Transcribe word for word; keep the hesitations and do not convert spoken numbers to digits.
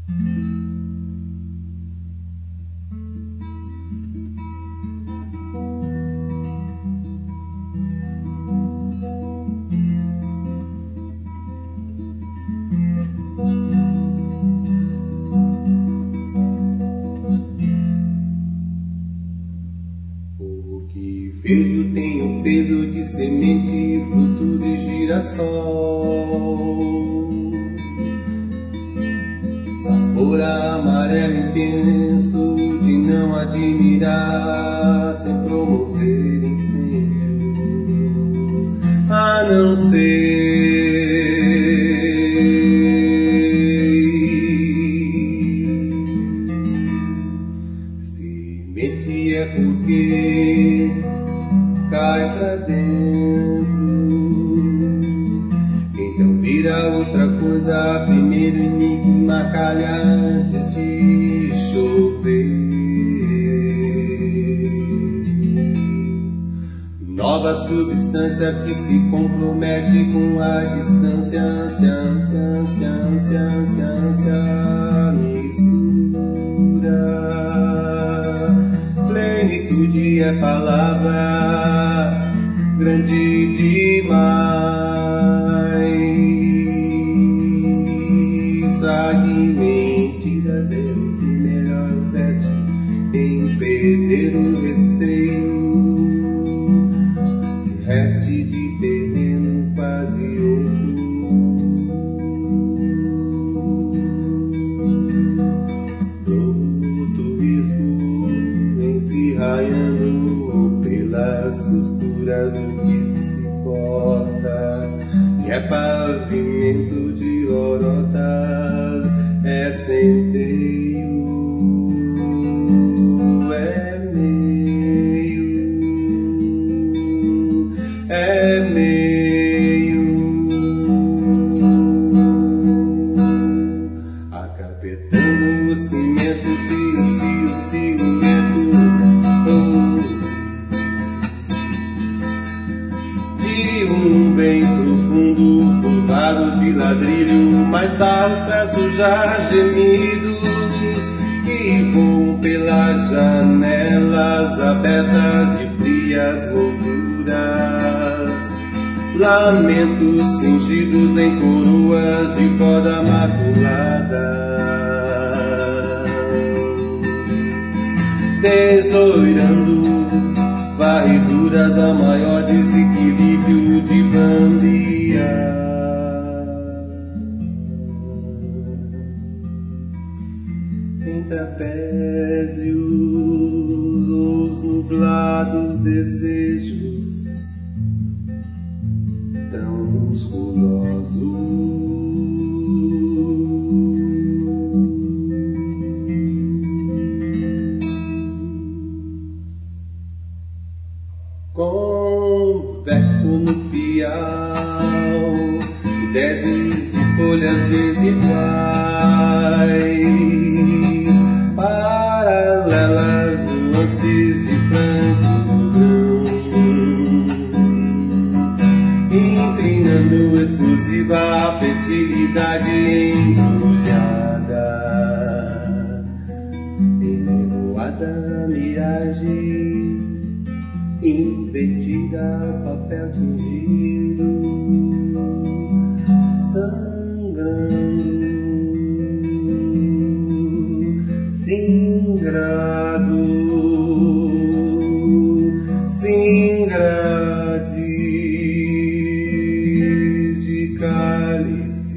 Vejo tem o peso de semente, fruto de girassol, sabor amarelo intenso de não admirar, sem promover incêndio, a não ser semente é porque cai pra dentro, então vira outra coisa. Primeiro enigma calha antes de chover. Nova substância que se compromete com a distância, ânsia, ânsia, ânsia, ânsia, ânsia, ânsia, mistura. Plenitude é palavra grande demais. Fragmentiras é o que melhor veste em perder o receio. Reste de terreno quase oco. Todo risco em se raiando pelas costuras do que se corta, e é pavimento de lorotas, é centeio, é meio, é meio, acapetando os cimentos e o cio, ciumento, oh, de um bem profundo, curvado de ladrilho, mais barro pra sujar gemidos que voam pelas janelas abertas de frias molduras, lamentos cingidos em coroas de corda maculada, desdoirando varreduras a maior desequilíbrio de bandia. Em trapézios, os nublados desejos tão musculosos, convexo no piau, dezes de folhas desiguais, paralelas nuances de franco grão, inclinando exclusiva a fertilidade embrulhada em nevoada miragem, invertida, papel tingido, sangrando, singrado, singrades de cálice.